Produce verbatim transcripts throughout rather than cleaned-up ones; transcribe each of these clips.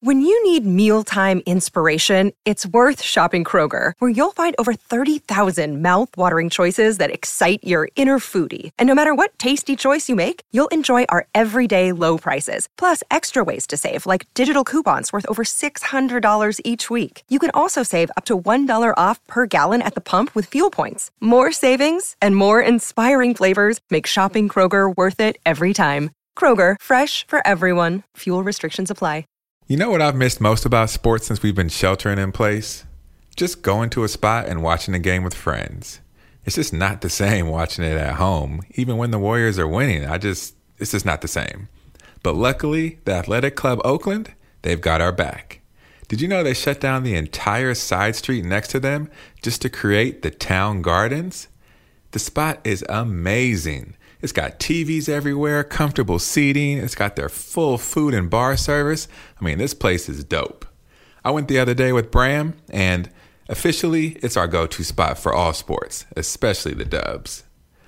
When you need mealtime inspiration, it's worth shopping Kroger, where you'll find over thirty thousand mouth-watering choices that excite your inner foodie. And no matter what tasty choice you make, you'll enjoy our everyday low prices, plus extra ways to save, like digital coupons worth over six hundred dollars each week. You can also save up to one dollar off per gallon at the pump with fuel points. More savings and more inspiring flavors make shopping Kroger worth it every time. Kroger, fresh for everyone. Fuel restrictions apply. You know what I've missed most about sports since we've been sheltering in place? Just going to a spot and watching a game with friends. It's just not the same watching it at home. Even when the Warriors are winning, I just, it's just not the same. But luckily, the Athletic Club Oakland, they've got our back. Did you know they shut down the entire side street next to them just to create the town gardens? The spot is amazing. It's got T Vs everywhere, comfortable seating. It's got their full food and bar service. I mean, this place is dope. I went the other day with Bram, and officially, it's our go-to spot for all sports, especially the Dubs.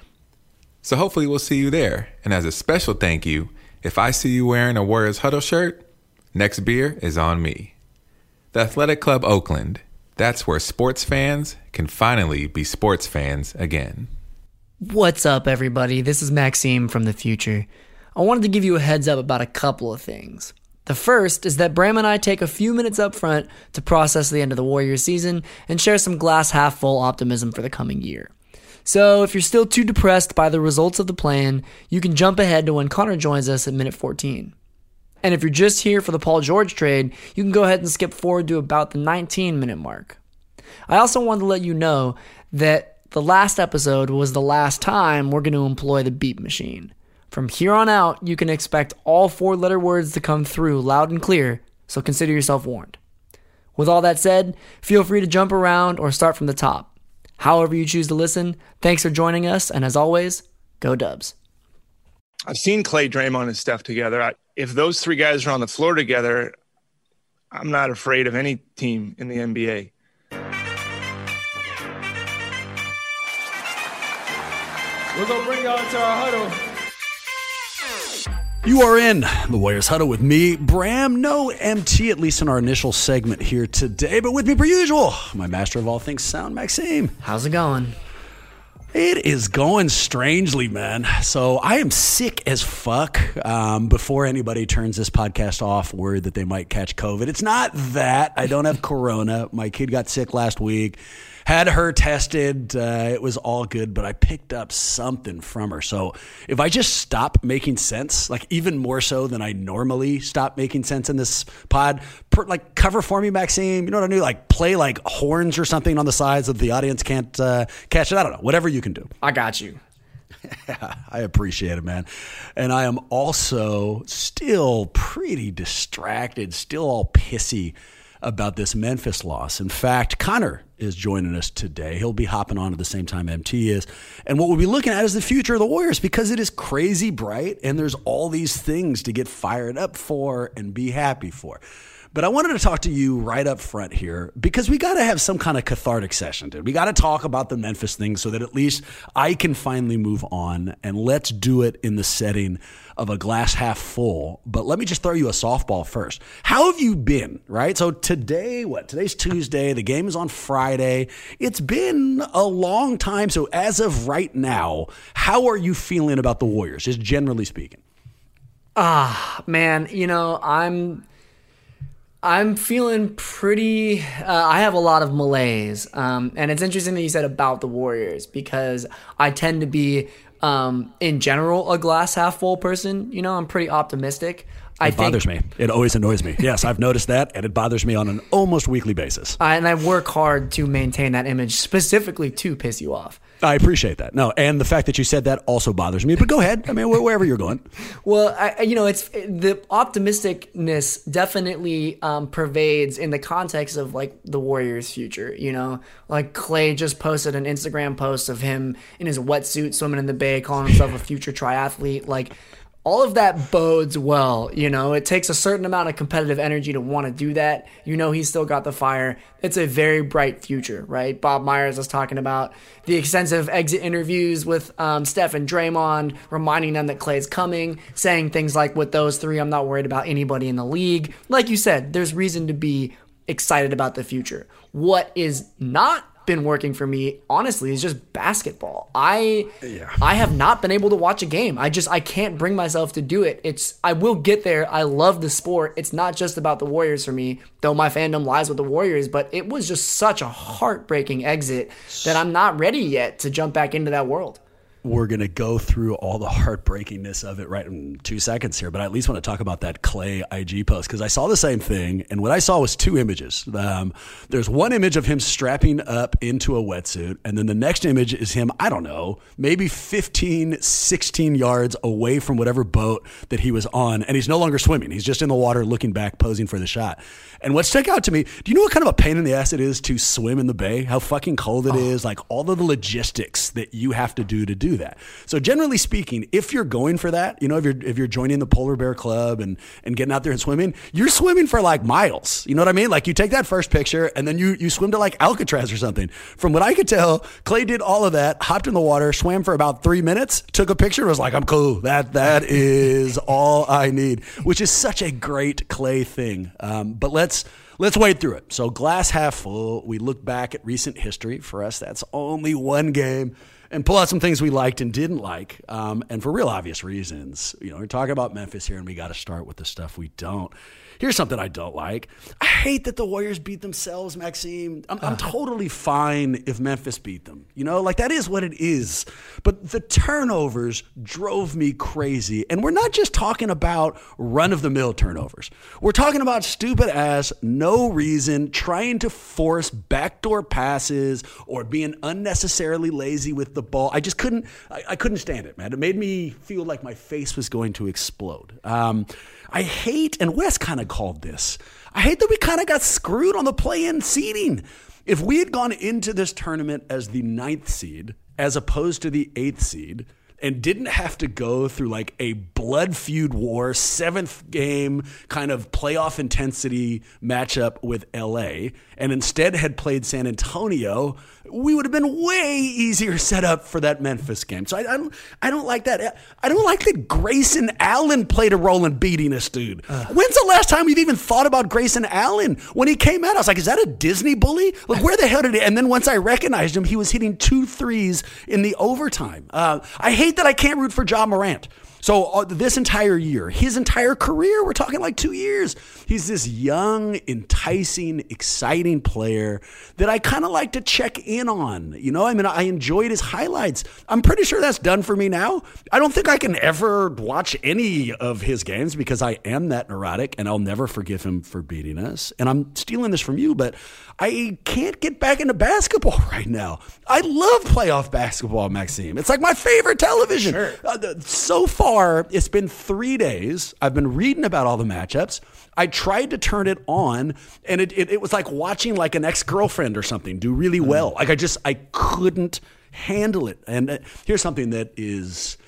So hopefully we'll see you there. And as a special thank you, if I see you wearing a Warriors Huddle shirt, next beer is on me. The Athletic Club Oakland, that's where sports fans can finally be sports fans again. What's up, everybody? This is Maxime from the future. I wanted to give you a heads up about a couple of things. The first is that Bram and I take a few minutes up front to process the end of the Warriors season and share some glass half full optimism for the coming year. So if you're still too depressed by the results of the plan, you can jump ahead to when Connor joins us at minute fourteen. And if you're just here for the Paul George trade, you can go ahead and skip forward to about the nineteen minute mark. I also wanted to let you know that the last episode was the last time we're going to employ the beep machine. From here on out, you can expect all four-letter words to come through loud and clear, so consider yourself warned. With all that said, feel free to jump around or start from the top. However you choose to listen, thanks for joining us, and as always, go Dubs. I've seen Clay, Draymond, and Steph together. I, if those three guys are on the floor together, I'm not afraid of any team in the N B A. We're going to bring y'all into our huddle. You are in the Warriors Huddle with me, Bram. No M T, at least in our initial segment here today, but with me per usual, my master of all things sound, Maxime. How's it going? It is going strangely, man. So I am sick as fuck. Um, before anybody turns this podcast off, worried that they might catch COVID. It's not that. I don't have corona. My kid got sick last week. Had her tested. Uh, it was all good, but I picked up something from her. So if I just stop making sense, like even more so than I normally stop making sense in this pod, per, like cover for me, Maxime. You know what I do? Like play like horns or something on the sides that the audience can't uh, catch it. I don't know. Whatever you can do. I got you. Yeah, I appreciate it, man. And I am also still pretty distracted, still all pissy about this Memphis loss. In fact, Connor is joining us today. He'll be hopping on at the same time M T is. And what we'll be looking at is the future of the Warriors, because it is crazy bright and there's all these things to get fired up for and be happy for. But I wanted to talk to you right up front here because we got to have some kind of cathartic session, dude. We got to talk about the Memphis thing so that at least I can finally move on, and let's do it in the setting of a glass half full. But let me just throw you a softball first. How have you been, right? So today, what? Today's Tuesday. The game is on Friday. It's been a long time. So as of right now, how are you feeling about the Warriors, just generally speaking? Ah, man, you know, I'm... I'm feeling pretty, uh, I have a lot of malaise, um, and it's interesting that you said about the Warriors, because I tend to be, um, in general, a glass half full person. You know, I'm pretty optimistic. It I bothers think, me. It always annoys me. Yes, I've noticed that, and it bothers me on an almost weekly basis. I, and I work hard to maintain that image, specifically to piss you off. I appreciate that. No, and the fact that you said that also bothers me. But go ahead. I mean, wherever you're going. Well, I, you know, it's the optimisticness definitely um, pervades in the context of like the Warriors' future. You know, like Clay just posted an Instagram post of him in his wetsuit swimming in the bay, calling himself a future triathlete. Like, all of that bodes well. You know, it takes a certain amount of competitive energy to want to do that. You know, he's still got the fire. It's a very bright future, right? Bob Myers was talking about the extensive exit interviews with um, Steph and Draymond, reminding them that Klay's coming, saying things like, with those three, I'm not worried about anybody in the league. Like you said, there's reason to be excited about the future. What is not been working for me, honestly, is just basketball. I yeah. I have not been able to watch a game. I just I can't bring myself to do it. It's I will get there. I love the sport. It's not just about the Warriors for me, though my fandom lies with the Warriors, but it was just such a heartbreaking exit that I'm not ready yet to jump back into that world. We're going to go through all the heartbreakingness of it right in two seconds here, but I at least want to talk about that Klay I G post because I saw the same thing, and what I saw was two images. Um, there's one image of him strapping up into a wetsuit, and then the next image is him, I don't know, maybe fifteen, sixteen yards away from whatever boat that he was on, and he's no longer swimming. He's just in the water looking back, posing for the shot. And what stuck out to me, do you know what kind of a pain in the ass it is to swim in the bay? How fucking cold it oh. is, like all of the logistics that you have to do to do that. So generally speaking, if you're going for that, you know, if you're if you're joining the Polar Bear Club and, and getting out there and swimming, you're swimming for like miles. You know what I mean? Like you take that first picture and then you you swim to like Alcatraz or something. From what I could tell, Klay did all of that, hopped in the water, swam for about three minutes, took a picture, was like, I'm cool. That that is all I need, which is such a great Klay thing. Um, but let's Let's wade through it. So glass half full. We look back at recent history. For us, that's only one game. And pull out some things we liked and didn't like. Um, and for real obvious reasons. You know, we're talking about Memphis here, and we got to start with the stuff we don't. Here's something I don't like. I hate that the Warriors beat themselves, Maxime. I'm, I'm totally fine if Memphis beat them. You know, like that is what it is. But the turnovers drove me crazy. And we're not just talking about run-of-the-mill turnovers. We're talking about stupid-ass, no reason, trying to force backdoor passes or being unnecessarily lazy with the ball. I just couldn't, I, I couldn't stand it, man. It made me feel like my face was going to explode. Um, I hate, and Wes kind of called this, I hate that we kind of got screwed on the play-in seeding. If we had gone into this tournament as the ninth seed, as opposed to the eighth seed, and didn't have to go through like a blood feud war, seventh game kind of playoff intensity matchup with L A, and instead had played San Antonio, we would have been way easier set up for that Memphis game. So I, I don't, I don't like that. I don't like that Grayson Allen played a role in beating us, dude. Uh, When's the last time we've even thought about Grayson Allen? When he came out, I was like, is that a Disney bully? Like, where the hell did he? And then once I recognized him, he was hitting two threes in the overtime. Uh, I hate that I can't root for Ja Morant. So uh, this entire year, his entire career, we're talking like two years, he's this young, enticing, exciting player that I kind of like to check in on. You know, I mean, I enjoyed his highlights. I'm pretty sure that's done for me now. I don't think I can ever watch any of his games because I am that neurotic, and I'll never forgive him for beating us. And I'm stealing this from you, but I can't get back into basketball right now. I love playoff basketball, Maxime. It's like my favorite television. Sure. Uh, so far, it's been three days. I've been reading about all the matchups. I tried to turn it on, and it, it, it was like watching like an ex-girlfriend or something do really well. Like I just, I couldn't handle it. And uh, here's something that is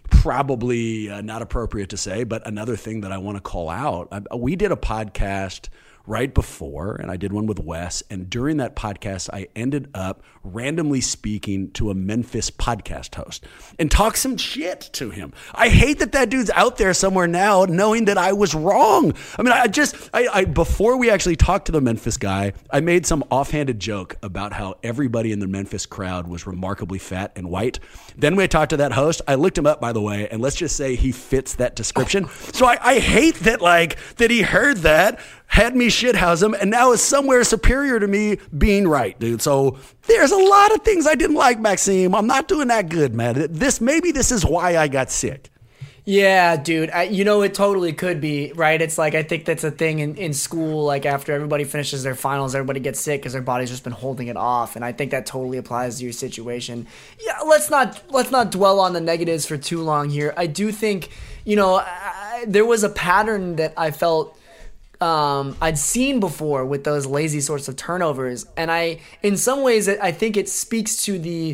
probably uh, not appropriate to say, but another thing that I want to call out. I, we did a podcast right before, and I did one with Wes, and during that podcast, I ended up randomly speaking to a Memphis podcast host and talked some shit to him. I hate that that dude's out there somewhere now knowing that I was wrong. I mean, I just, I, I before we actually talked to the Memphis guy, I made some offhanded joke about how everybody in the Memphis crowd was remarkably fat and white. Then we talked to that host. I looked him up, by the way, and let's just say he fits that description. So I, I hate that, like, that he heard that, had me shithouse him, and now is somewhere superior to me being right, dude. So there's a lot of things I didn't like, Maxime. I'm not doing that good, man. This maybe this is why I got sick. Yeah, dude. I, you know, it totally could be, right? It's like, I think that's a thing in, in school. Like, after everybody finishes their finals, everybody gets sick because their body's just been holding it off. And I think that totally applies to your situation. Yeah, let's not let's not dwell on the negatives for too long here. I do think, you know, I, there was a pattern that I felt Um, I'd seen before with those lazy sorts of turnovers. And I, in some ways, I think it speaks to the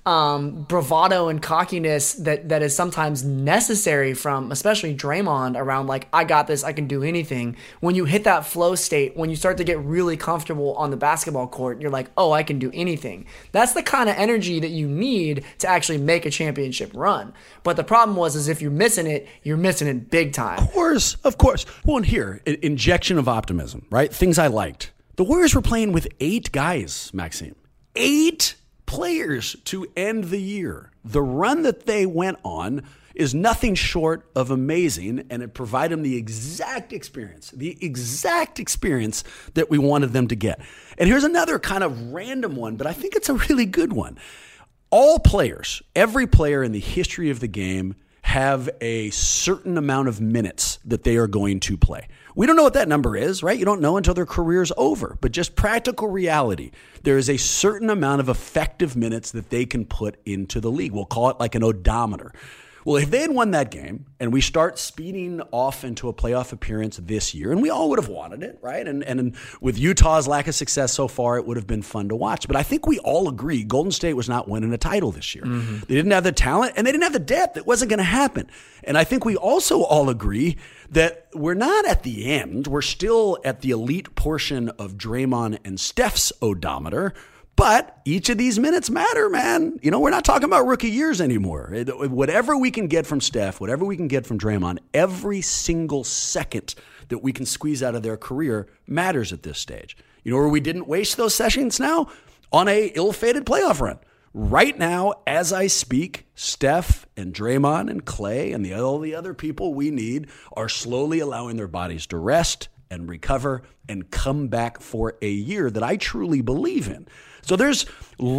um, bravado and cockiness that, that is sometimes necessary from especially Draymond around like, I got this, I can do anything. When you hit that flow state, when you start to get really comfortable on the basketball court, you're like, oh, I can do anything. That's the kind of energy that you need to actually make a championship run. But the problem was, is if you're missing it, you're missing it big time. Of course, of course. Well, and here, injection of optimism, right? Things I liked. The Warriors were playing with eight guys, Maxime. Eight players to end the year. The run that they went on is nothing short of amazing, and it provided them the exact experience, the exact experience that we wanted them to get. And here's another kind of random one, but I think it's a really good one. All players, every player in the history of the game have a certain amount of minutes that they are going to play. We don't know what that number is, right? You don't know until their career's over. But just practical reality, there is a certain amount of effective minutes that they can put into the league. We'll call it like an odometer. Well, if they had won that game and we start speeding off into a playoff appearance this year, and we all would have wanted it, right? And and with Utah's lack of success so far, it would have been fun to watch. But I think we all agree Golden State was not winning a title this year. Mm-hmm. They didn't have the talent and they didn't have the depth. It wasn't going to happen. And I think we also all agree that we're not at the end. We're still at the elite portion of Draymond and Steph's odometer. But each of these minutes matter, man. You know, we're not talking about rookie years anymore. Whatever we can get from Steph, whatever we can get from Draymond, every single second that we can squeeze out of their career matters at this stage. You know where we didn't waste those sessions now? On a ill-fated playoff run. Right now, as I speak, Steph and Draymond and Clay and the, all the other people we need are slowly allowing their bodies to rest and recover and come back for a year that I truly believe in. So there's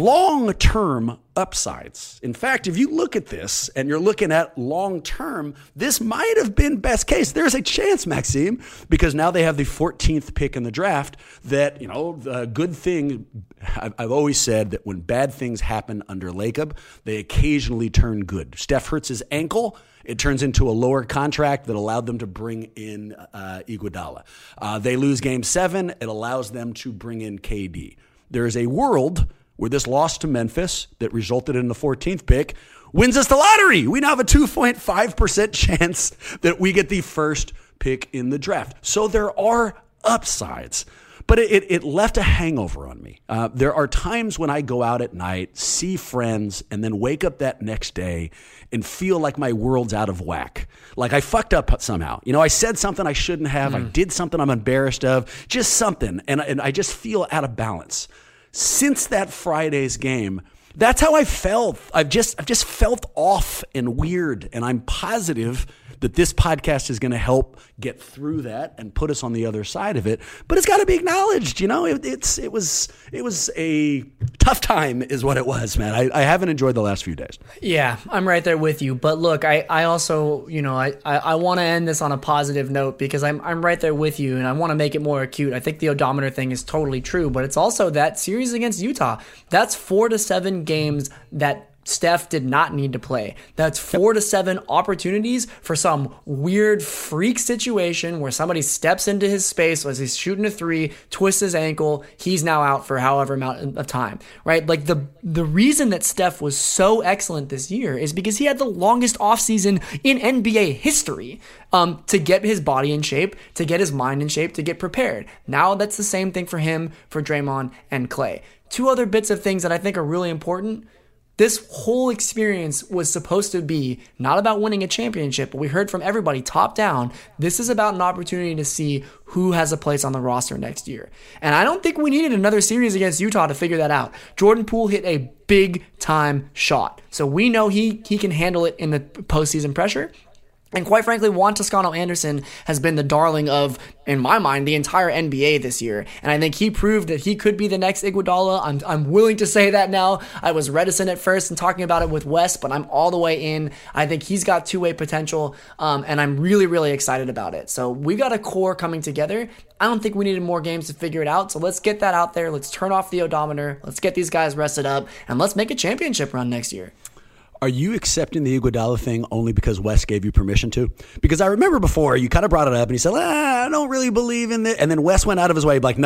long-term upsides. In fact, if you look at this and you're looking at long-term, this might have been best case. There's a chance, Maxime, because now they have the fourteenth pick in the draft that, you know, the good thing, I've always said that when bad things happen under Lacob, they occasionally turn good. Steph hurts his ankle. It turns into a lower contract that allowed them to bring in uh, Iguodala. Uh, they lose game seven. It allows them to bring in K D. There is a world where this loss to Memphis that resulted in the fourteenth pick wins us the lottery. We now have a two point five percent chance that we get the first pick in the draft. So there are upsides. But it, it left a hangover on me. Uh, there are times when I go out at night, see friends, and then wake up that next day and feel like my world's out of whack. Like I fucked up somehow. You know, I said something I shouldn't have. Mm. I did something I'm embarrassed of. Just something. And, and I just feel out of balance. Since that Friday's game, that's how I felt. I've just I've just felt off and weird. And I'm positive that this podcast is going to help get through that and put us on the other side of it. But it's got to be acknowledged, you know. It, it's it was it was a tough time, is what it was, man. I, I haven't enjoyed the last few days. Yeah, I'm right there with you. But look, I, I also, you know, I, I, I want to end this on a positive note because I'm I'm right there with you, and I want to make it more acute. I think the odometer thing is totally true, but it's also that series against Utah. That's four to seven games that Steph did not need to play. That's four to seven opportunities for some weird freak situation where somebody steps into his space as he's shooting a three, twists his ankle, he's now out for however amount of time, right? Like the the reason that Steph was so excellent this year is because he had the longest offseason in N B A history um, to get his body in shape, to get his mind in shape, to get prepared. Now that's the same thing for him, for Draymond and Clay. Two other bits of things that I think are really important. This whole experience was supposed to be not about winning a championship, but we heard from everybody top down, this is about an opportunity to see who has a place on the roster next year. And I don't think we needed another series against Utah to figure that out. Jordan Poole hit a big time shot. So we know he he can handle it in the postseason pressure. And quite frankly, Juan Toscano Anderson has been the darling of, in my mind, the entire N B A this year. And I think he proved that he could be the next Iguodala. I'm I'm willing to say that now. I was reticent at first in talking about it with Wes, but I'm all the way in. I think he's got two-way potential, um, and I'm really, really excited about it. So we got a core coming together. I don't think we needed more games to figure it out, so let's get that out there. Let's turn off the odometer. Let's get these guys rested up, and let's make a championship run next year. Are you accepting the Iguodala thing only because Wes gave you permission to? Because I remember before you kind of brought it up and you said, ah, I don't really believe in it. And then Wes went out of his way like, no, no, no.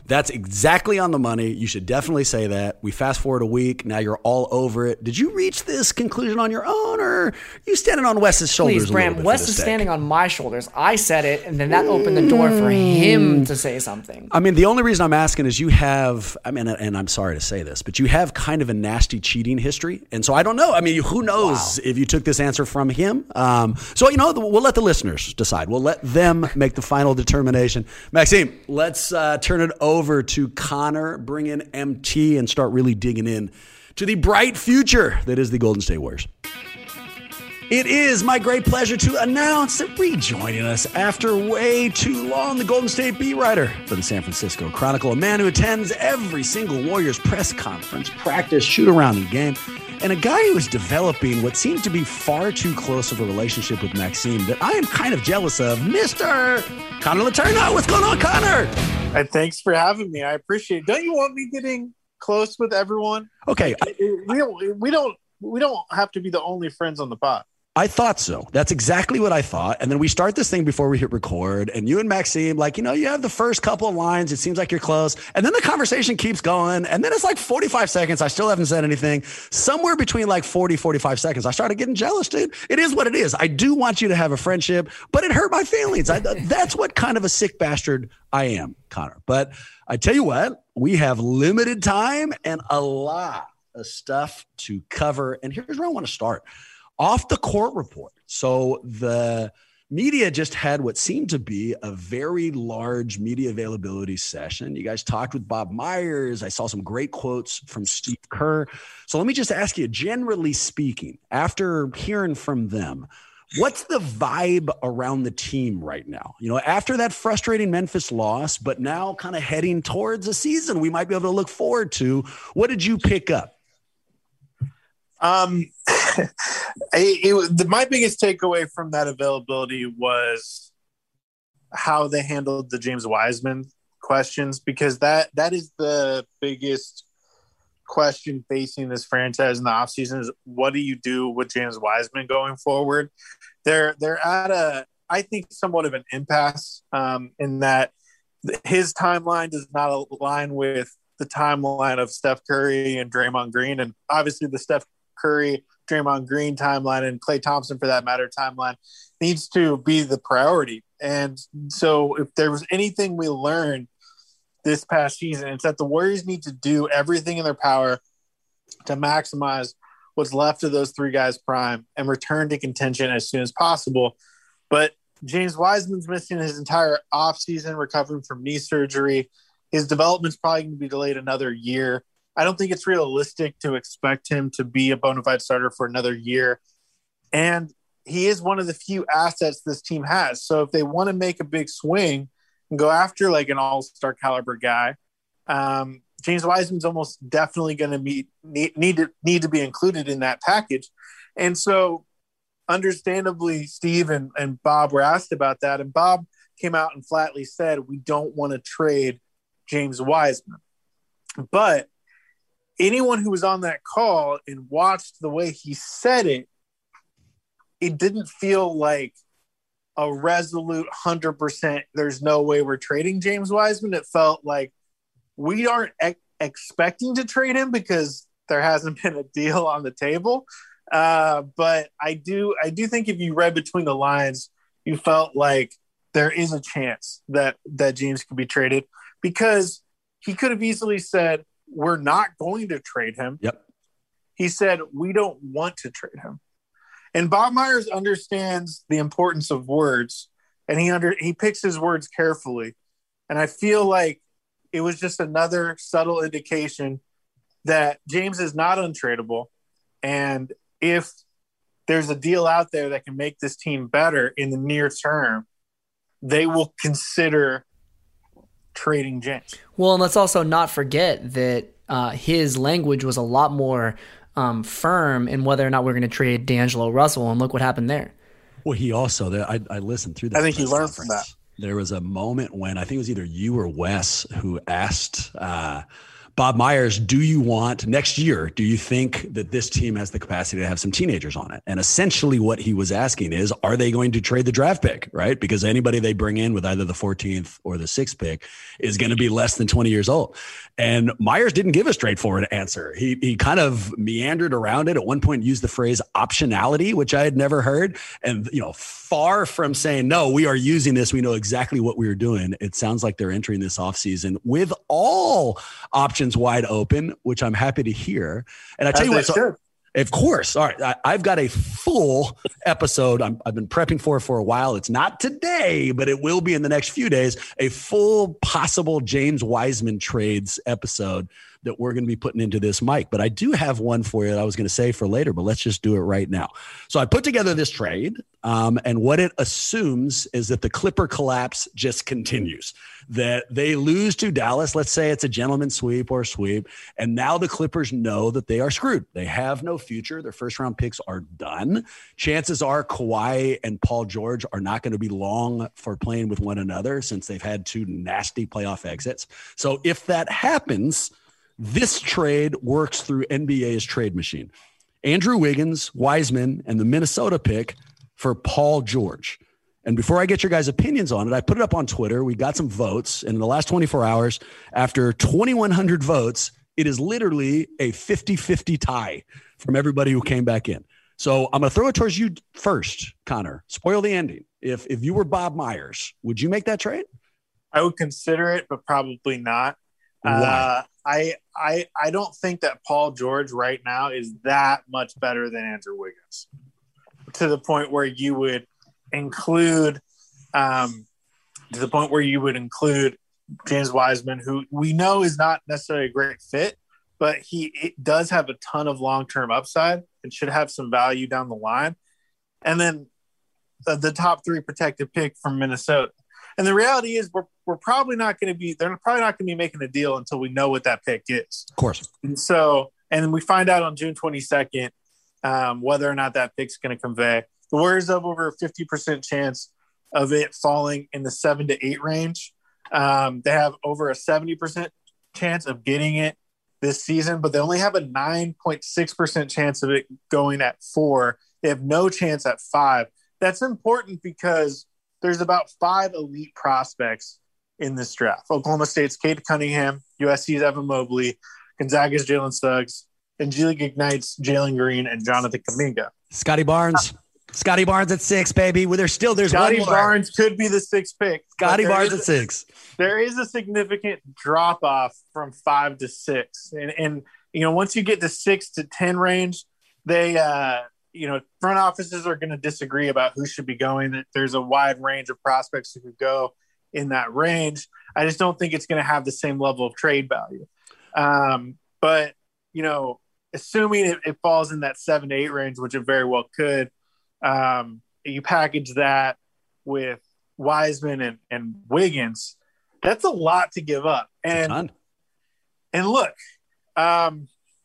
That's exactly on the money. You should definitely say that. We fast forward a week. Now you're all over it. Did you reach this conclusion on your own, or are you standing on Wes's shoulders? Please, Bram, Wes is standing on my shoulders. I said it, and then that opened the door for him to say something. I mean, the only reason I'm asking is you have, I mean, and I'm sorry to say this, but you have kind of a nasty cheating history. And so I don't know. I mean, who knows wow. if you took this answer from him. Um, so, you know, we'll let the listeners decide. We'll let them make the final determination. Maxime, let's uh, turn it over. Over to Connor, bring in M T, and start really digging in to the bright future that is the Golden State Warriors. It is my great pleasure to announce that rejoining us after way too long, the Golden State beat writer for the San Francisco Chronicle, a man who attends every single Warriors press conference, practice, shoot around in the game, and a guy who is developing what seems to be far too close of a relationship with Maxime that I am kind of jealous of, Mister Connor Letourneau. What's going on, Connor? And thanks for having me. I appreciate it. Don't you want me getting close with everyone? Okay. We don't, we don't, we don't have to be the only friends on the pod. I thought so. That's exactly what I thought. And then we start this thing before we hit record, and you and Maxime, like, you know, you have the first couple of lines. It seems like you're close. And then the conversation keeps going. And then it's like forty-five seconds. I still haven't said anything. Somewhere between like forty, forty-five seconds, I started getting jealous, dude. It is what it is. I do want you to have a friendship, but it hurt my feelings. I, that's what kind of a sick bastard I am, Connor. But I tell you what, we have limited time and a lot of stuff to cover. And here's where I want to start. Off the court report. So the media just had what seemed to be a very large media availability session. You guys talked with Bob Myers. I saw some great quotes from Steve Kerr. So let me just ask you, generally speaking, after hearing from them, what's the vibe around the team right now? You know, after that frustrating Memphis loss, but now kind of heading towards a season we might be able to look forward to. What did you pick up? Um, it, it, the, my biggest takeaway from that availability was how they handled the James Wiseman questions, because that that is the biggest question facing this franchise in the offseason is what do you do with James Wiseman going forward? They're they're at a, I think, somewhat of an impasse um, in that his timeline does not align with the timeline of Steph Curry and Draymond Green, and obviously the Steph Curry, Draymond Green timeline, and Klay Thompson, for that matter, timeline needs to be the priority. And so if there was anything we learned this past season, it's that the Warriors need to do everything in their power to maximize what's left of those three guys' prime and return to contention as soon as possible. But James Wiseman's missing his entire offseason, recovering from knee surgery. His development's probably going to be delayed another year. I don't think it's realistic to expect him to be a bona fide starter for another year. And he is one of the few assets this team has. So if they want to make a big swing and go after like an all-star caliber guy, um, James Wiseman's almost definitely going to be need, need to need to be included in that package. And so understandably, Steve and, and Bob were asked about that. And Bob came out and flatly said, we don't want to trade James Wiseman. But anyone who was on that call and watched the way he said it, it didn't feel like a resolute one hundred percent there's no way we're trading James Wiseman. It felt like we aren't ex- expecting to trade him because there hasn't been a deal on the table. Uh, but I do, I do think if you read between the lines, you felt like there is a chance that, that James could be traded, because he could have easily said, we're not going to trade him. Yep. He said, we don't want to trade him. And Bob Myers understands the importance of words, and he under he picks his words carefully. And I feel like it was just another subtle indication that James is not untradeable. And if there's a deal out there that can make this team better in the near term, they will consider trading James. Well, and let's also not forget that uh, his language was a lot more um, firm in whether or not we're going to trade D'Angelo Russell, and look what happened there. Well, he also, I, I listened through that. I think he learned from that. There was a moment when I think it was either you or Wes who asked uh, Bob Myers, do you want next year, do you think that this team has the capacity to have some teenagers on it? And essentially what he was asking is, are they going to trade the draft pick, right? Because anybody they bring in with either the fourteenth or the sixth pick is going to be less than twenty years old. And Myers didn't give a straightforward answer. He he kind of meandered around it. At one point used the phrase optionality, which I had never heard. And, you know, far from saying, no, we are using this, we know exactly what we are doing. It sounds like they're entering this offseason with all options wide open, which I'm happy to hear. And I tell you what, so, of course. All right. I, I've got a full episode I'm, I've been prepping for for a while. It's not today, but it will be in the next few days, a full possible James Wiseman trades episode that we're going to be putting into this mic. But I do have one for you that I was going to say for later, but let's just do it right now. So I put together this trade, um, and what it assumes is that the Clipper collapse just continues, that they lose to Dallas. Let's say it's a gentleman sweep or sweep. And now the Clippers know that they are screwed. They have no future. Their first round picks are done. Chances are Kawhi and Paul George are not going to be long for playing with one another since they've had two nasty playoff exits. So if that happens, this trade works through N B A's trade machine. Andrew Wiggins, Wiseman, and the Minnesota pick for Paul George. And before I get your guys' opinions on it, I put it up on Twitter. We got some votes. And in the last twenty-four hours, after twenty-one hundred votes, it is literally a fifty-fifty tie from everybody who came back in. So I'm going to throw it towards you first, Connor. Spoil the ending. If if you were Bob Myers, would you make that trade? I would consider it, but probably not. Why? Uh, I I I don't think that Paul George right now is that much better than Andrew Wiggins, to the point where you would include, um, to the point where you would include James Wiseman, who we know is not necessarily a great fit, but he it does have a ton of long-term upside and should have some value down the line. And then the, the top three protected pick from Minnesota. And the reality is we're we're probably not going to be, they're probably not going to be making a deal until we know what that pick is. Of course. And so, and we find out on June twenty-second um, whether or not that pick's going to convey. The Warriors have over a fifty percent chance of it falling in the seven to eight range. Um, they have over a seventy percent chance of getting it this season, but they only have a nine point six percent chance of it going at four. They have no chance at five. That's important because there's about five elite prospects in this draft. Oklahoma State's Cade Cunningham, U S C's Evan Mobley, Gonzaga's Jalen Suggs, and G League Ignite's Jalen Green and Jonathan Kuminga. Scotty Barnes. Scotty Barnes at six, baby. Well, there's still there's Scotty one more. Barnes could be the sixth pick. Scotty Barnes is, at six. There is a significant drop off from five to six, and and you know once you get to six to ten range, they uh, you know front offices are going to disagree about who should be going. There's a wide range of prospects who could go in that range. I just don't think it's going to have the same level of trade value. Um, but you know, assuming it, it falls in that seven to eight range, which it very well could. Um, you package that with Wiseman and, and Wiggins, that's a lot to give up. And and look, um,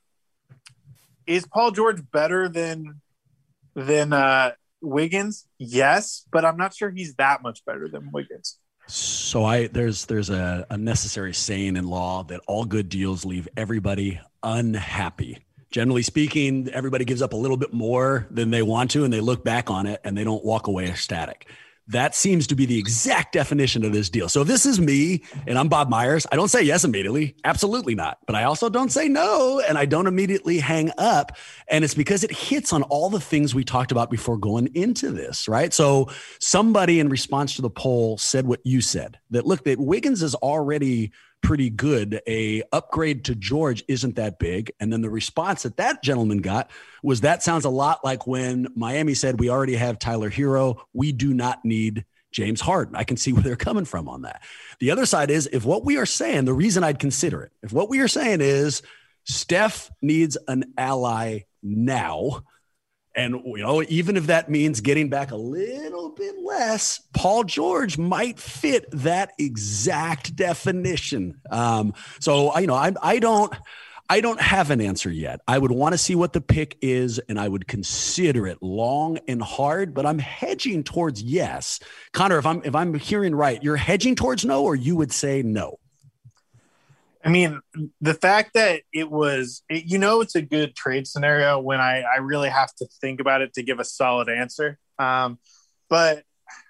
is Paul George better than than uh, Wiggins? Yes, but I'm not sure he's that much better than Wiggins. So I there's there's a, a necessary saying in law that all good deals leave everybody unhappy. Generally speaking, everybody gives up a little bit more than they want to, and they look back on it and they don't walk away ecstatic. That seems to be the exact definition of this deal. So if this is me and I'm Bob Myers, I don't say yes immediately. Absolutely not. But I also don't say no, and I don't immediately hang up. And it's because it hits on all the things we talked about before going into this, right? So somebody in response to the poll said what you said, that look, that Wiggins is already pretty good. A upgrade to George isn't that big. And then the response that that gentleman got was, that sounds a lot like when Miami said, we already have Tyler Hero. We do not need James Harden. I can see where they're coming from on that. The other side is, if what we are saying, the reason I'd consider it, if what we are saying is Steph needs an ally now, and, you know, even if that means getting back a little bit less, Paul George might fit that exact definition. Um, so, you know, I, I don't, I don't have an answer yet. I would want to see what the pick is, and I would consider it long and hard, but I'm hedging towards yes. Connor, if I'm, if I'm hearing right, you're hedging towards no, or you would say no? I mean, the fact that it was, it, you know, it's a good trade scenario when I, I really have to think about it to give a solid answer. Um, but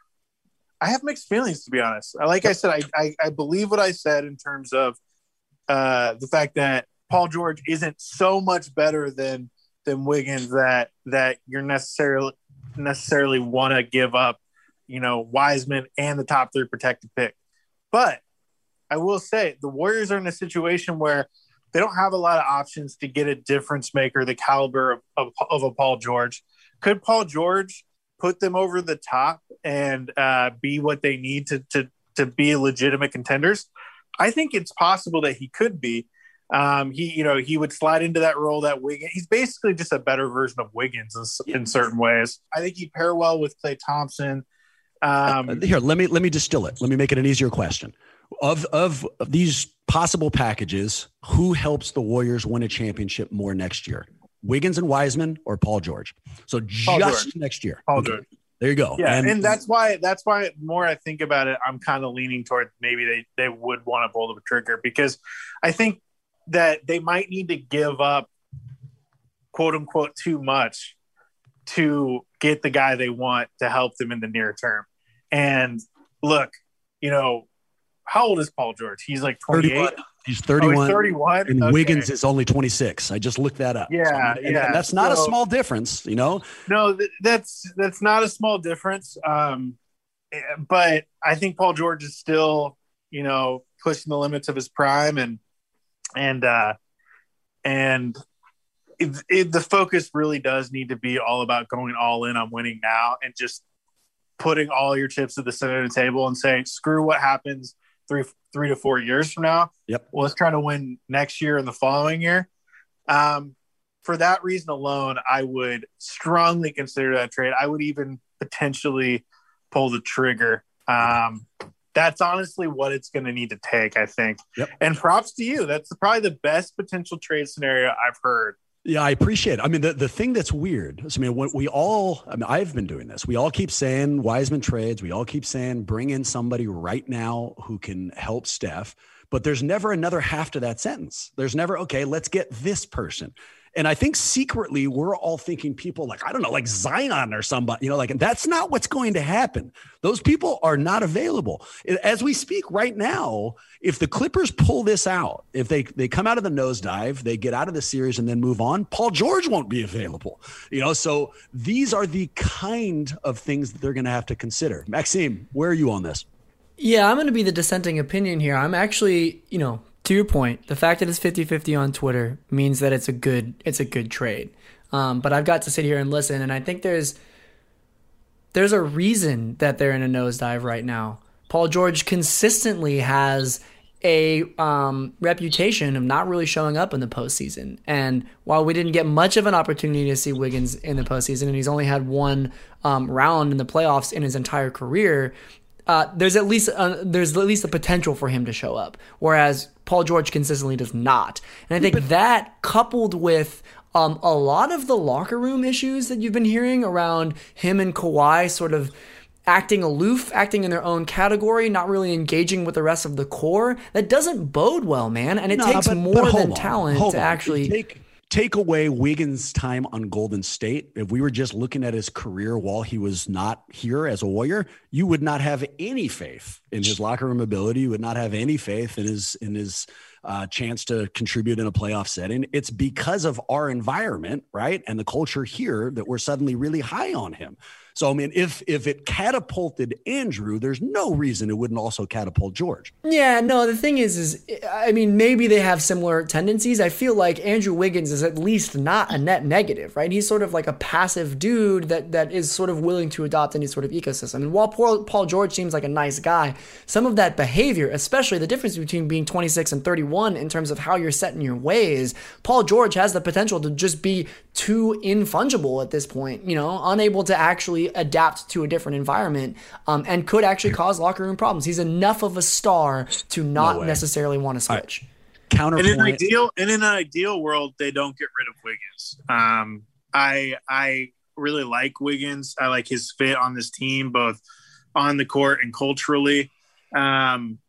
I have mixed feelings, to be honest. Like I said, I, I, I believe what I said in terms of uh, the fact that Paul George isn't so much better than than Wiggins that that you're necessarily necessarily want to give up, you know, Wiseman and the top three protected pick. But I will say the Warriors are in a situation where they don't have a lot of options to get a difference maker the caliber of, of, of a Paul George. Could Paul George put them over the top and uh, be what they need to, to, to be legitimate contenders? I think it's possible that he could be. Um, he, you know, he would slide into that role that Wiggins. He's basically just a better version of Wiggins in, in certain ways. I think he'd pair well with Klay Thompson. Um, uh, here, let me let me distill it. Let me make it an easier question. Of, of of these possible packages, who helps the Warriors win a championship more next year? Wiggins and Wiseman or Paul George? So Paul just George. next year. Paul okay. George. There you go. Yeah, and, and that's why that's why the more I think about it, I'm kind of leaning toward maybe they, they would want to pull the trigger, because I think that they might need to give up, quote unquote, too much to get the guy they want to help them in the near term. And look, you know, how old is Paul George? He's like twenty-eight. He's thirty-one. Oh, he's thirty-one. And okay. Wiggins is only twenty-six. I just looked that up. Yeah, so, I mean, and, yeah. and that's not so, a small difference, you know? No, th- that's that's not a small difference. Um, but I think Paul George is still, you know, pushing the limits of his prime, and and uh, and it, it, the focus really does need to be all about going all in on winning now, and just putting all your chips at the center of the table and saying, screw what happens three three to four years from now. Yep. Well, let's try to win next year and the following year. Um, for that reason alone, I would strongly consider that trade. I would even potentially pull the trigger. Um, that's honestly what it's going to need to take, I think. Yep. And props to you. That's probably the best potential trade scenario I've heard. Yeah, I appreciate it. I mean, the, the thing that's weird is, I mean, when we all, I mean, I've been doing this. We all keep saying Wiseman trades. We all keep saying bring in somebody right now who can help Steph. But there's never another half to that sentence. There's never, okay, let's get this person. And I think secretly we're all thinking people like, I don't know, like Zion or somebody, you know, like, and that's not what's going to happen. Those people are not available. As we speak right now, if the Clippers pull this out, if they, they come out of the nosedive, they get out of the series and then move on, Paul George won't be available. You know, so these are the kind of things that they're going to have to consider. Maxime, where are you on this? Yeah, I'm going to be the dissenting opinion here. I'm actually, you know, to your point, the fact that it's fifty-fifty on Twitter means that it's a good it's a good trade. Um, but I've got to sit here and listen, and I think there's there's a reason that they're in a nosedive right now. Paul George consistently has a um, reputation of not really showing up in the postseason. And while we didn't get much of an opportunity to see Wiggins in the postseason, and he's only had one um, round in the playoffs in his entire career, Uh, there's at least uh, there's at least a potential for him to show up, whereas Paul George consistently does not. And I think but, that, coupled with um, a lot of the locker room issues that you've been hearing around him and Kawhi sort of acting aloof, acting in their own category, not really engaging with the rest of the core, that doesn't bode well, man. And it no, takes but, more but than on, talent to on. actually... Take- Take away Wiggins' time on Golden State. If we were just looking at his career while he was not here as a Warrior, you would not have any faith in his locker room ability. You would not have any faith in his in his uh, chance to contribute in a playoff setting. It's because of our environment, right, and the culture here that we're suddenly really high on him. So, I mean, if if it catapulted Andrew, there's no reason it wouldn't also catapult George. Yeah, no, the thing is, is I mean, maybe they have similar tendencies. I feel like Andrew Wiggins is at least not a net negative, right? He's sort of like a passive dude that that is sort of willing to adopt any sort of ecosystem. And while Paul, Paul George seems like a nice guy, some of that behavior, especially the difference between being twenty-six and thirty-one in terms of how you're set in your ways, Paul George has the potential to just be too infungible at this point, you know, unable to actually adapt to a different environment, um, and could actually cause locker room problems. He's enough of a star to not no necessarily want to switch. Right. Counterpoint. In an ideal, in an ideal world, they don't get rid of Wiggins. Um, I I really like Wiggins. I like his fit on this team, both on the court and culturally. Um,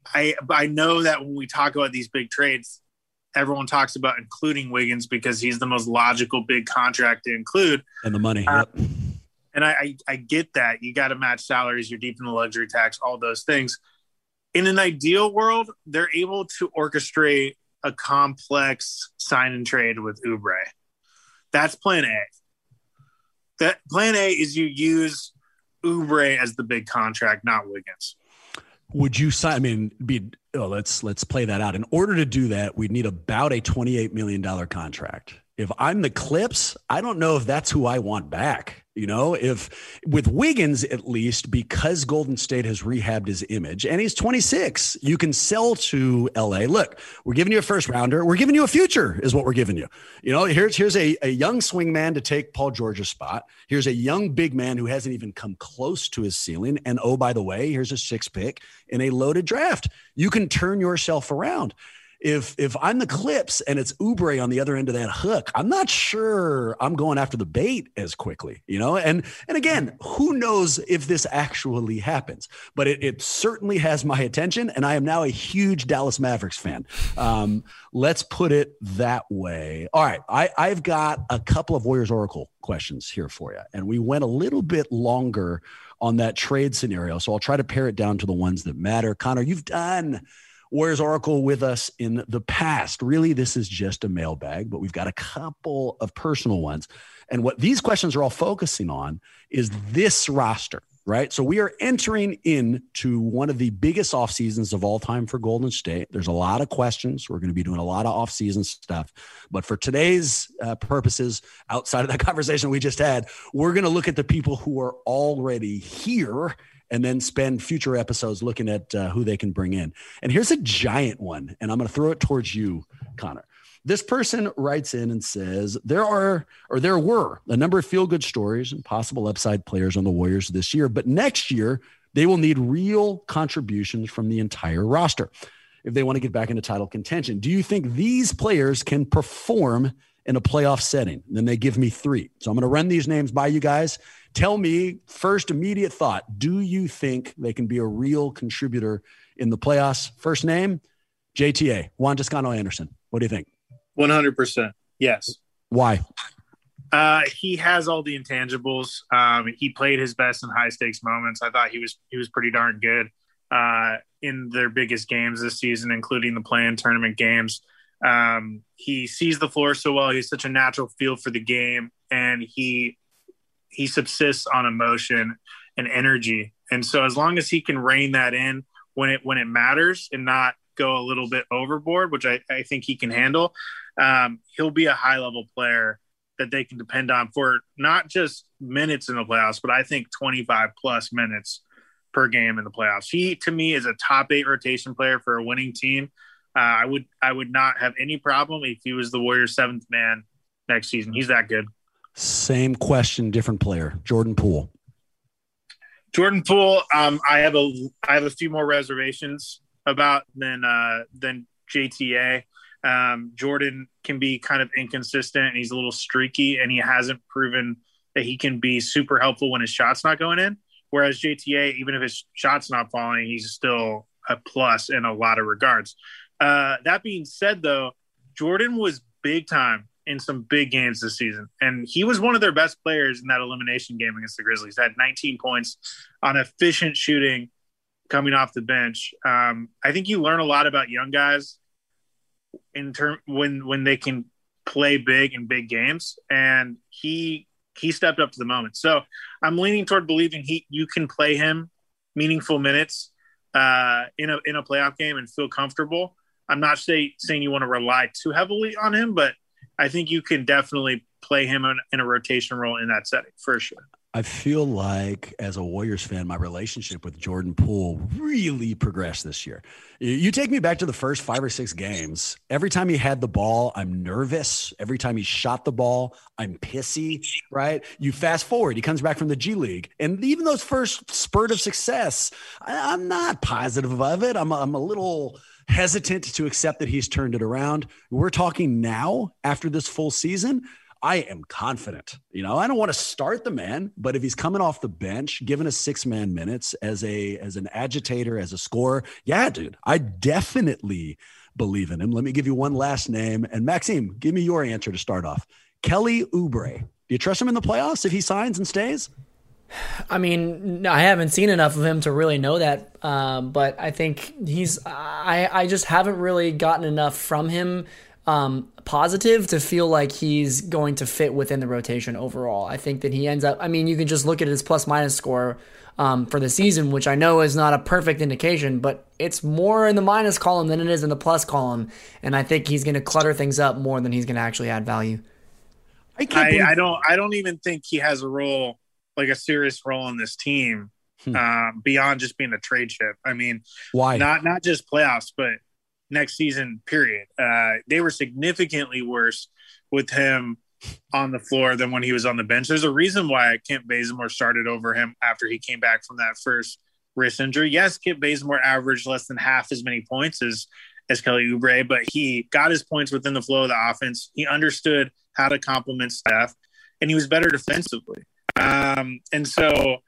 I I know that when we talk about these big trades, everyone talks about including Wiggins because he's the most logical big contract to include. And the money, uh, yep. And I, I, I get that. You got to match salaries. You're deep in the luxury tax, all those things. In an ideal world, they're able to orchestrate a complex sign and trade with Oubre. That's plan A. That plan A is you use Oubre as the big contract, not Wiggins. Would you sign? I mean, be oh, let's let's play that out. In order to do that, we'd need about a twenty-eight million dollars contract. If I'm the Clips, I don't know if that's who I want back. You know, if with Wiggins, at least, because Golden State has rehabbed his image and he's twenty-six, you can sell to L A. Look, we're giving you a first rounder. We're giving you a future is what we're giving you. You know, here's, here's a, a young swing man to take Paul George's spot. Here's a young big man who hasn't even come close to his ceiling. And oh, by the way, here's a six pick in a loaded draft. You can turn yourself around. If if I'm the Clips and it's Oubre on the other end of that hook, I'm not sure I'm going after the bait as quickly, you know? And and again, who knows if this actually happens, but it, it certainly has my attention. And I am now a huge Dallas Mavericks fan. Um, let's put it that way. All right. I, I've got a couple of Warriors Oracle questions here for you. And we went a little bit longer on that trade scenario. So I'll try to pare it down to the ones that matter. Connor, you've done Warriors Oracle with us in the past. Really, this is just a mailbag, but we've got a couple of personal ones. And what these questions are all focusing on is this roster, right? So we are entering into one of the biggest off seasons of all time for Golden State. There's a lot of questions. We're going to be doing a lot of off season stuff. But for today's uh, purposes, outside of that conversation we just had, we're going to look at the people who are already here and then spend future episodes looking at uh, who they can bring in. And here's a giant one, and I'm going to throw it towards you, Connor. This person writes in and says, there are, or there were a number of feel-good stories and possible upside players on the Warriors this year, but next year they will need real contributions from the entire roster if they want to get back into title contention. Do you think these players can perform in a playoff setting? And then they give me three. So I'm going to run these names by you guys. Tell me first immediate thought. Do you think they can be a real contributor in the playoffs? First name, J T A, Juan Toscano Anderson. What do you think? one hundred percent. Yes. Why? Uh, he has all the intangibles. Um, he played his best in high stakes moments. I thought he was, he was pretty darn good uh, in their biggest games this season, including the play-in tournament games. Um, he sees the floor so well. He's such a natural feel for the game, and he, he subsists on emotion and energy. And so as long as he can rein that in when it, when it matters and not go a little bit overboard, which I, I think he can handle, um, he'll be a high level player that they can depend on for not just minutes in the playoffs, but I think twenty-five plus minutes per game in the playoffs. He, to me, is a top eight rotation player for a winning team. Uh, I would, I would not have any problem if he was the Warriors' seventh man next season. He's that good. Same question, different player. Jordan Poole. Jordan Poole. Um, I have a, I have a few more reservations about than, uh, than J T A. Um, Jordan can be kind of inconsistent and he's a little streaky, and he hasn't proven that he can be super helpful when his shot's not going in. Whereas J T A, even if his shot's not falling, he's still a plus in a lot of regards. Uh, that being said, though, Jordan was big time in some big games this season, and he was one of their best players in that elimination game against the Grizzlies. Had nineteen points on efficient shooting coming off the bench. Um, I think you learn a lot about young guys in term when when they can play big in big games, and he he stepped up to the moment. So I'm leaning toward believing he you can play him meaningful minutes uh, in a in a playoff game and feel comfortable. I'm not say, saying you want to rely too heavily on him, but I think you can definitely play him in, in a rotation role in that setting for sure. I feel like as a Warriors fan, my relationship with Jordan Poole really progressed this year. You take me back to the first five or six games. Every time he had the ball, I'm nervous. Every time he shot the ball, I'm pissy, right? You fast forward, he comes back from the G League. And even those first spurt of success, I, I'm not positive of it. I'm, I'm a little hesitant to accept that he's turned it around. We're talking now after this full season. I am confident. You know, I don't want to start the man, but if he's coming off the bench, given a six-man minutes as a as an agitator, as a scorer, yeah, dude, I definitely believe in him. Let me give you one last name. And Maxime, give me your answer to start off. Kelly Oubre. Do you trust him in the playoffs if he signs and stays? I mean, I haven't seen enough of him to really know that, um, but I think he's. I I just haven't really gotten enough from him, um, positive to feel like he's going to fit within the rotation overall. I think that he ends up. I mean, you can just look at his plus minus score um, for the season, which I know is not a perfect indication, but it's more in the minus column than it is in the plus column, and I think he's going to clutter things up more than he's going to actually add value. I, can't I, I don't. I don't even think he has a role. Like a serious role on this team, hmm. um, beyond just being a trade chip. I mean, why not not just playoffs, but next season. Period. Uh, they were significantly worse with him on the floor than when he was on the bench. There's a reason why Kent Bazemore started over him after he came back from that first wrist injury. Yes, Kent Bazemore averaged less than half as many points as as Kelly Oubre, but he got his points within the flow of the offense. He understood how to complement Steph, and he was better defensively. Um, and so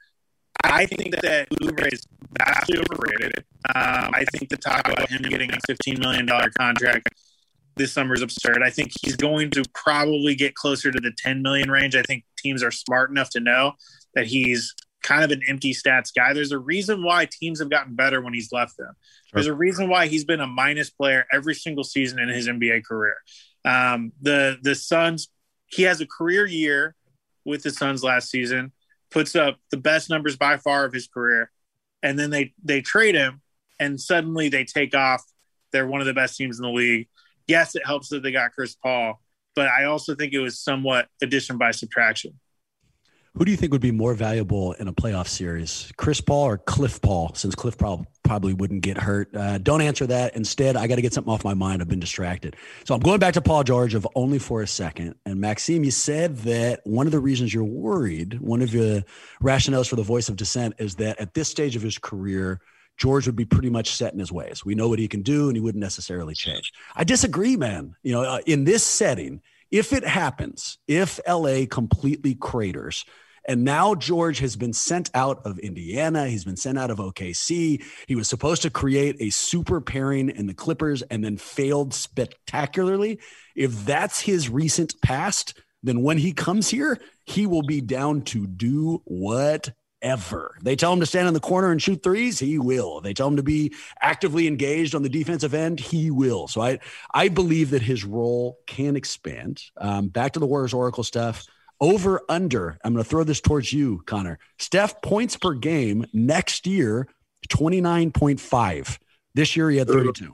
I think that Oubre is vastly overrated. Um, I think the talk about him getting a fifteen million dollars contract this summer is absurd. I think he's going to probably get closer to the ten million dollars range. I think teams are smart enough to know that he's kind of an empty stats guy. There's a reason why teams have gotten better when he's left them. Sure. There's a reason why he's been a minus player every single season in his N B A career. Um, the, the Suns, he has a career year with the Suns last season, puts up the best numbers by far of his career, and then they they trade him, and suddenly they take off. They're one of the best teams in the league. Yes, it helps that they got Chris Paul, but I also think it was somewhat addition by subtraction. Who do you think would be more valuable in a playoff series, Chris Paul or Cliff Paul, since Cliff Paul probably wouldn't get hurt? Uh, don't answer that. Instead, I got to get something off my mind. I've been distracted. So I'm going back to Paul George of only for a second. And Maxime, you said that one of the reasons you're worried, one of the rationales for the voice of dissent is that at this stage of his career, George would be pretty much set in his ways. We know what he can do, and he wouldn't necessarily change. I disagree, man. You know, uh, in this setting, if it happens, if L A completely craters, and now George has been sent out of Indiana. He's been sent out of O K C. He was supposed to create a super pairing in the Clippers and then failed spectacularly. If that's his recent past, then when he comes here, he will be down to do whatever. They tell him to stand in the corner and shoot threes, he will. They tell him to be actively engaged on the defensive end, he will. So I, I believe that his role can expand. Um, back to the Warriors Oracle stuff. Over under, I'm going to throw this towards you, Connor. Steph points per game next year, twenty-nine point five. This year he had thirty-two.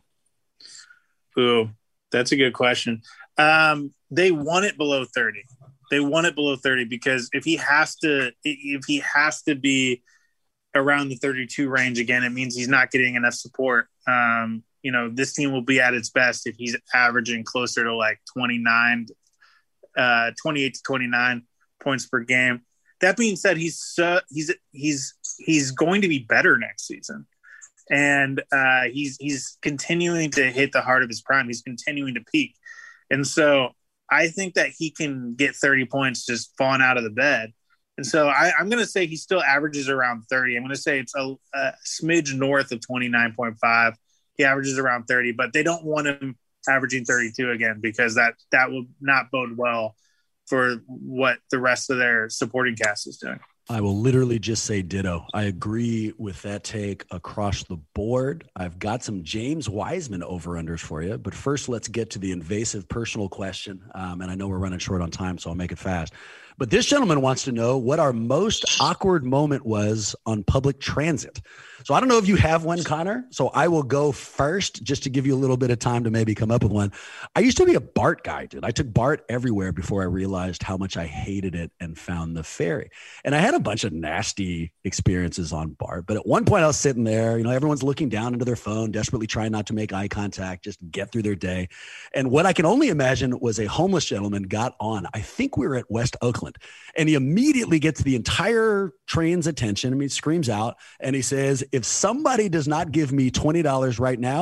Ooh, Ooh that's a good question. Um, they want it below thirty. They want it below thirty because if he has to, if he has to be around the thirty-two range again, it means he's not getting enough support. Um, you know, this team will be at its best if he's averaging closer to like twenty-nine. Uh, twenty-eight to twenty-nine points per game. That being said, he's uh, he's he's he's going to be better next season, and uh, he's he's continuing to hit the heart of his prime. He's continuing to peak, and so I think that he can get thirty points just falling out of the bed. And so I, I'm going to say he still averages around thirty. I'm going to say it's a, a smidge north of twenty-nine point five. He averages around thirty, but they don't want him averaging thirty-two again, because that that will not bode well for what the rest of their supporting cast is doing. I will literally just say ditto. I agree with that take across the board. I've got some James Wiseman over-unders for you, but first let's get to the invasive personal question. Um, and I know we're running short on time, so I'll make it fast. But this gentleman wants to know what our most awkward moment was on public transit. So I don't know if you have one, Connor. So I will go first just to give you a little bit of time to maybe come up with one. I used to be a BART guy, dude. I took BART everywhere before I realized how much I hated it and found the ferry. And I had a bunch of nasty experiences on BART. But at one point I was sitting there, you know, everyone's looking down into their phone, desperately trying not to make eye contact, just get through their day. And what I can only imagine was a homeless gentleman got on. I think we were at West Oakland. And he immediately gets the entire train's attention. I mean, he screams out and he says, if somebody does not give me twenty dollars right now,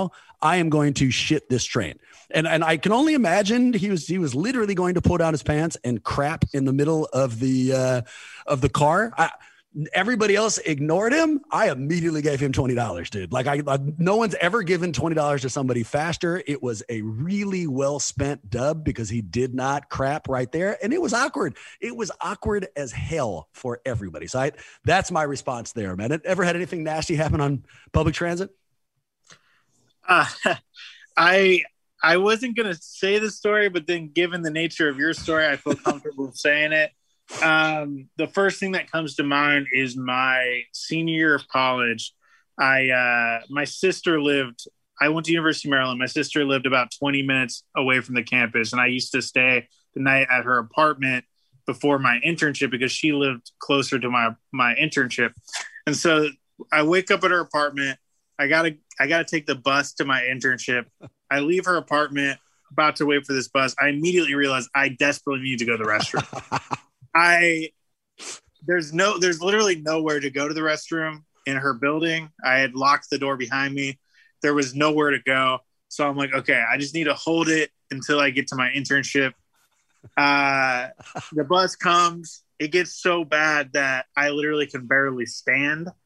I am going to shit this train. And and I can only imagine he was he was literally going to pull down his pants and crap in the middle of the uh, of the car. I, everybody else ignored him. I immediately gave him twenty dollars, dude. Like I, I no one's ever given twenty dollars to somebody faster. It was a really well spent dub because he did not crap right there, and it was awkward. It was awkward as hell for everybody. So I, that's my response there, man. Ever had anything nasty happen on public transit? Uh, I. I wasn't going to say the story, but then given the nature of your story, I feel comfortable saying it. Um, the first thing that comes to mind is my senior year of college. I, uh, my sister lived, I went to University of Maryland. My sister lived about twenty minutes away from the campus. And I used to stay the night at her apartment before my internship because she lived closer to my, my internship. And so I wake up at her apartment. I gotta, I gotta take the bus to my internship. I leave her apartment, about to wait for this bus. I immediately realize I desperately need to go to the restroom. I there's no there's literally nowhere to go to the restroom in her building. I had locked the door behind me. There was nowhere to go. So I'm like, okay, I just need to hold it until I get to my internship. Uh, the bus comes. It gets so bad that I literally can barely stand. Uh,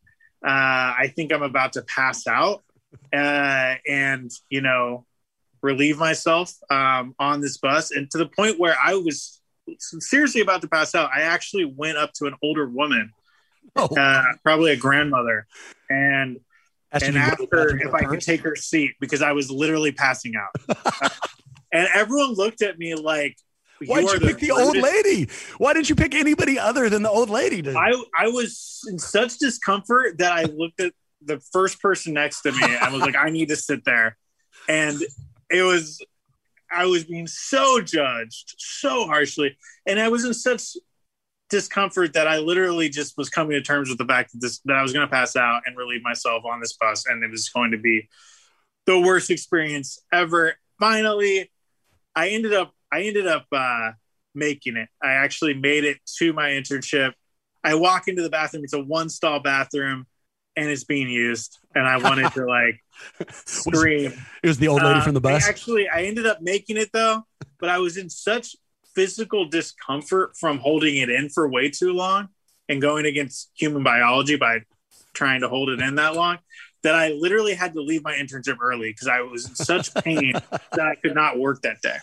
I think I'm about to pass out. Uh, and, you know, relieve myself um, on this bus. And to the point where I was seriously about to pass out, I actually went up to an older woman, oh. uh, probably a grandmother, and Asked and asked her if I could take her seat because I was literally passing out. uh, and everyone looked at me like, why did you pick the, the old lady? Why didn't you pick anybody other than the old lady? Dude? I, I was in such discomfort that I looked at the first person next to me and was like, I need to sit there. And it was, I was being so judged so harshly. And I was in such discomfort that I literally just was coming to terms with the fact that this, that I was going to pass out and relieve myself on this bus. And it was going to be the worst experience ever. Finally, I ended up, I ended up uh, making it. I actually made it to my internship. I walk into the bathroom. It's a one stall bathroom. And it's being used, and I wanted to like scream. It was the old lady uh, from the bus. I actually, I ended up making it though, but I was in such physical discomfort from holding it in for way too long and going against human biology by trying to hold it in that long that I literally had to leave my internship early because I was in such pain that I could not work that day.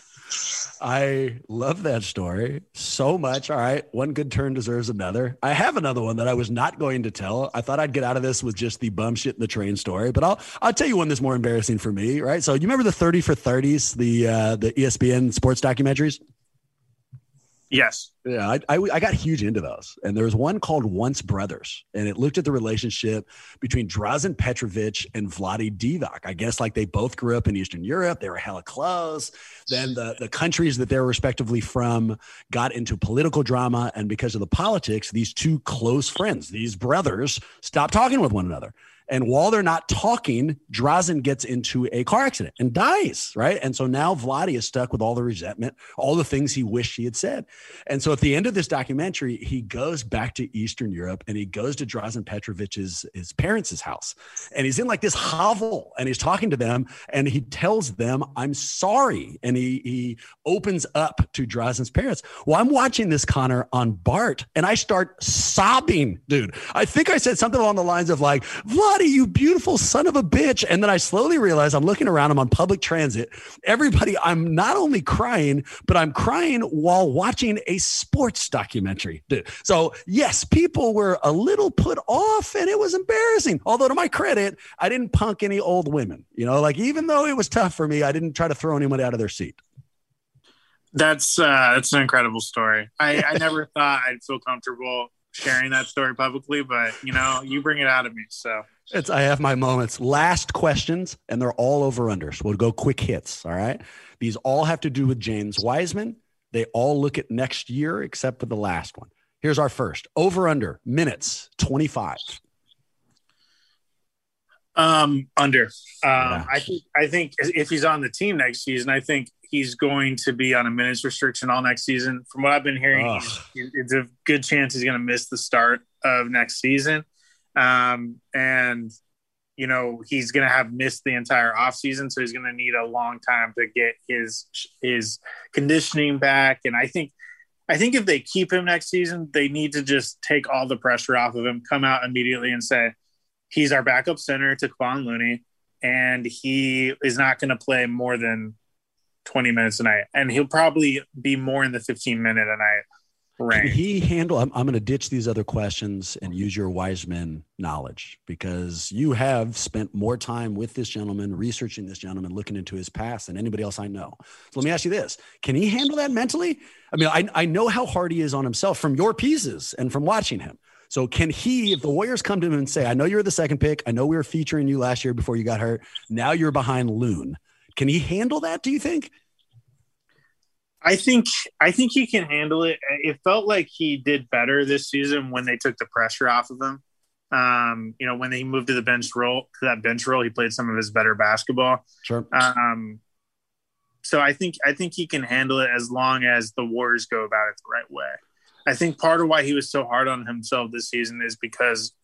I love that story so much. All right. One good turn deserves another. I have another one that I was not going to tell. I thought I'd get out of this with just the bum shit in the train story, but I'll, I'll tell you one that's more embarrassing for me. Right. So you remember the thirty for thirties, the, uh, the E S P N sports documentaries? Yes. Yeah, I, I, I got huge into those. And there was one called Once Brothers, and it looked at the relationship between Drazen Petrovic and Vlade Divac. I guess like they both grew up in Eastern Europe. They were hella close. Then the, the countries that they were respectively from got into political drama. And because of the politics, these two close friends, these brothers, stopped talking with one another. And while they're not talking, Drazen gets into a car accident and dies, right? And so now Vlade is stuck with all the resentment, all the things he wished he had said. And so at the end of this documentary, he goes back to Eastern Europe and he goes to Drazen Petrovic's his parents' house. And he's in like this hovel and he's talking to them and he tells them, I'm sorry. And he, he opens up to Drazen's parents. Well, I'm watching this, Connor, on Bart, and I start sobbing, dude. I think I said something along the lines of like, Vlade, you beautiful son of a bitch. And then I slowly realized I'm looking around, I'm on public transit. Everybody, I'm not only crying, but I'm crying while watching a sports documentary. Dude. So yes, people were a little put off and it was embarrassing. Although to my credit, I didn't punk any old women, you know, like even though it was tough for me, I didn't try to throw anyone out of their seat. That's, uh, that's an incredible story. I, I never thought I'd feel comfortable sharing that story publicly, but you know, you bring it out of me. So it's, I have my moments. Last questions, and they're all over unders. We'll go quick hits. All right. These all have to do with James Wiseman. They all look at next year, except for the last one. Here's our first over under minutes, twenty-five. Um, under, um, yeah. I think, I think if he's on the team next season, I think he's going to be on a minutes restriction all next season. From what I've been hearing, he's, it's a good chance he's going to miss the start of next season. Um, and you know, he's going to have missed the entire offseason, so he's going to need a long time to get his his conditioning back. And I think I think if they keep him next season, they need to just take all the pressure off of him, come out immediately and say, he's our backup center to Kevon Looney, and he is not going to play more than twenty minutes a night. And he'll probably be more in the fifteen minute a night range. Can he handle, I'm, I'm going to ditch these other questions and use your Wiseman knowledge, because you have spent more time with this gentleman, researching this gentleman, looking into his past than anybody else I know. So let me ask you this. Can he handle that mentally? I mean, I, I know how hard he is on himself from your pieces and from watching him. So can he, if the Warriors come to him and say, I know you're the second pick, I know we were featuring you last year before you got hurt, now you're behind Loon. Can he handle that, do you think? I think I think he can handle it. It felt like he did better this season when they took the pressure off of him. Um, you know, when he moved to the bench role, to that bench role, he played some of his better basketball. Sure. Um, so I think I think he can handle it as long as the Warriors go about it the right way. I think part of why he was so hard on himself this season is because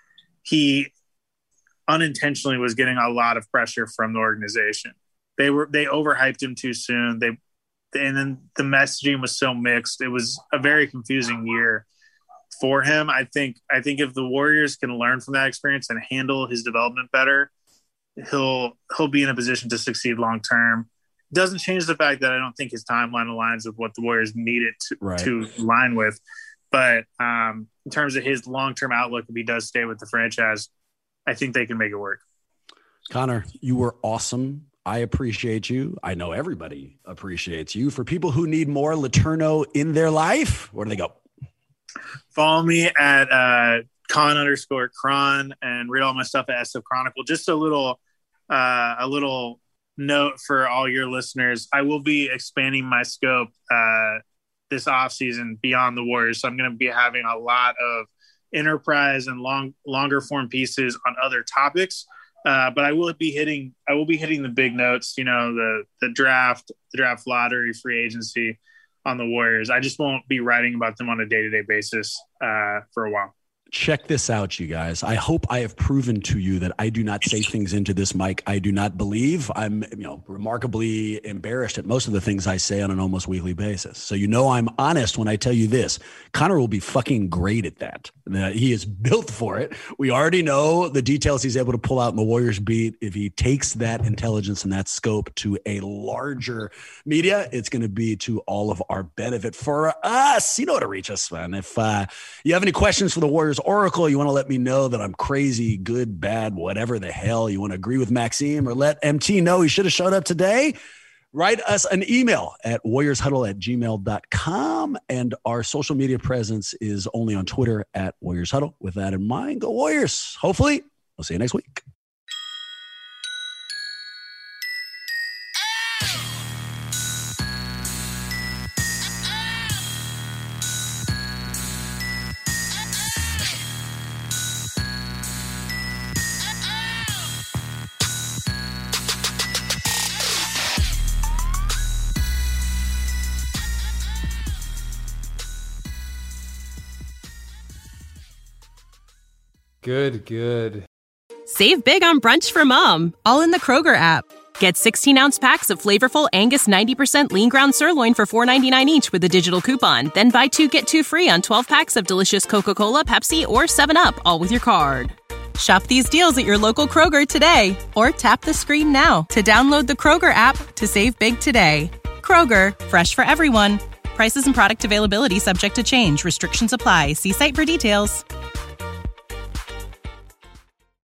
he unintentionally was getting a lot of pressure from the organization. They were they overhyped him too soon. They and then the messaging was so mixed. It was a very confusing year for him. I think I think if the Warriors can learn from that experience and handle his development better, he'll he'll be in a position to succeed long term. Doesn't change the fact that I don't think his timeline aligns with what the Warriors needed to, right. to align with. But um, in terms of his long-term outlook, if he does stay with the franchise, I think they can make it work. Connor, you were awesome. I appreciate you. I know everybody appreciates you. For people who need more Letourneau in their life, where do they go? Follow me at uh, con underscore cron and read all my stuff at S F Chronicle. Just a little, uh, a little note for all your listeners. I will be expanding my scope uh, this offseason beyond the Warriors. So I'm going to be having a lot of enterprise and long, longer form pieces on other topics. Uh, but I will be hitting, I will be hitting the big notes, you know, the, the draft, the draft lottery, free agency on the Warriors. I just won't be writing about them on a day-to-day basis uh, for a while. Check this out, you guys. I hope I have proven to you that I do not say things into this mic I do not believe. I'm, you know, remarkably embarrassed at most of the things I say on an almost weekly basis. So you know I'm honest when I tell you this. Connor will be fucking great at that. Uh, he is built for it. We already know the details he's able to pull out in the Warriors beat. If he takes that intelligence and that scope to a larger media, it's going to be to all of our benefit. For us, you know how to reach us, man. If uh, you have any questions for the Warriors Oracle, you want to let me know that I'm crazy, good, bad, whatever the hell, you want to agree with Maxime or let M T know he should have showed up today, write us an email at warriors huddle at gmail dot com. And our social media presence is only on Twitter at Warriors Huddle. With that in mind, go Warriors. Hopefully, we'll see you next week. Good, good. Save big on brunch for mom, all in the Kroger app. Get sixteen-ounce packs of flavorful Angus ninety percent lean ground sirloin for four ninety-nine each with a digital coupon. Then buy two, get two free on twelve packs of delicious Coca-Cola, Pepsi, or seven up, all with your card. Shop these deals at your local Kroger today, or tap the screen now to download the Kroger app to save big today. Kroger, fresh for everyone. Prices and product availability subject to change. Restrictions apply. See site for details.